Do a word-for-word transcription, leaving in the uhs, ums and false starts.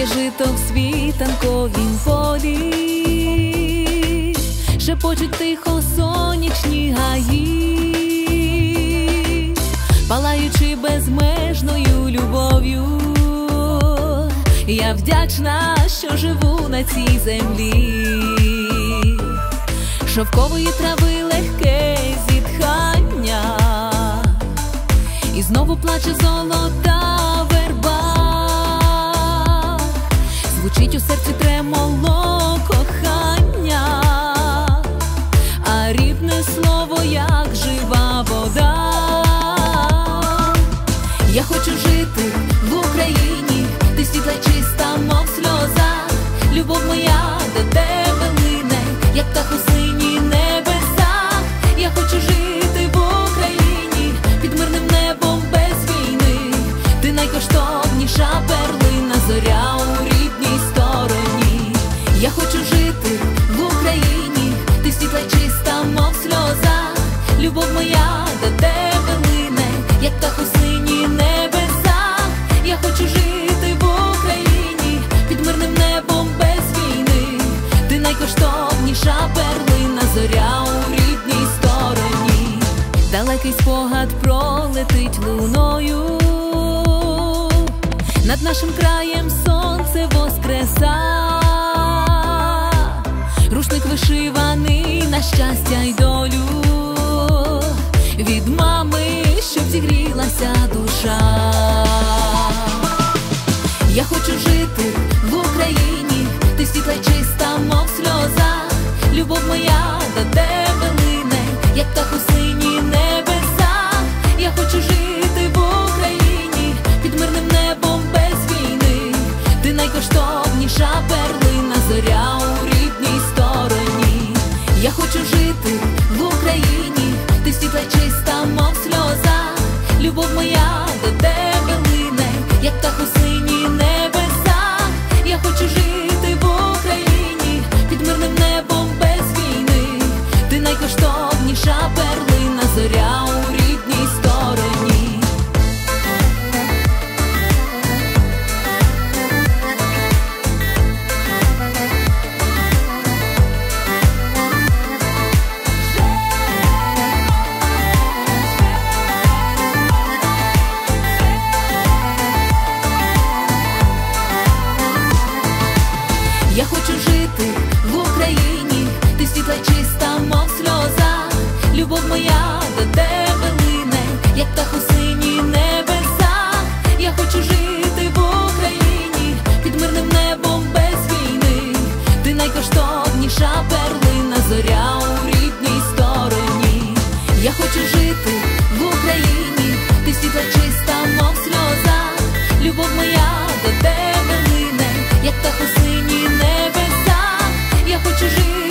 жито в світанковім полі, шепочуть тихо сонячні гаї, палаючи безмежною любов'ю. Я вдячна, що живу на цій землі. Шовкової трави легке зітхання, і знову плаче золота верба. Звучить у серці тремоло кохання, а рідне слово, як жива вода. Я хочу жити в Україні, ти світла й чиста, мов сльоза. Любов моя до тебе лине, як птах у синіх небесах. Я хочу жити в Україні, під мирним небом без війни. Ти найкоштовніша перлина, зоря у рідній стороні. Я хочу жити в Україні, ти світла й чиста, мов сльоза. Любов моя до тебе лине, як птах у синіх небесах. Я хочу жити в Україні, під мирним небом без війни. Ти найкоштовніша перлина, зоря у рідній стороні. Далекий спогад пролетить луною, над нашим краєм сонце воскреса. Рушник вишиваний на щастя й долю, від мами, щоб зігрілася душа. Я хочу жити в Україні, ти світла й чиста, мов сльоза. Любов моя до тебе лине, як птах у синіх небесах. Я хочу жити в Україні, під мирним небом без війни. Ти найкоштовніша перлина, зоря у рідній стороні. Я хочу жити в Україні, ти світла й чиста, мов сльоза. Любов моя до тебе лине, як птах у синіх небесах. Я хочу жити в Україні, під мирним небом без війни. Ти найкоштовніша перлина, зоря у рідній стороні. Я хочу жити в Україні, ти світла й чиста, мов сльоза. Любов моя до тебе лине, як птах у синіх небесах. Я хочу жити в Україні, під мирним небом без війни. Ти найкоштовніша перлина, зоря у рідній стороні. Я хочу жити в Україні, ти світла й чиста, мов сльоза. Любов моя до тебе лине, як птах у синіх небесах. Я хочу жити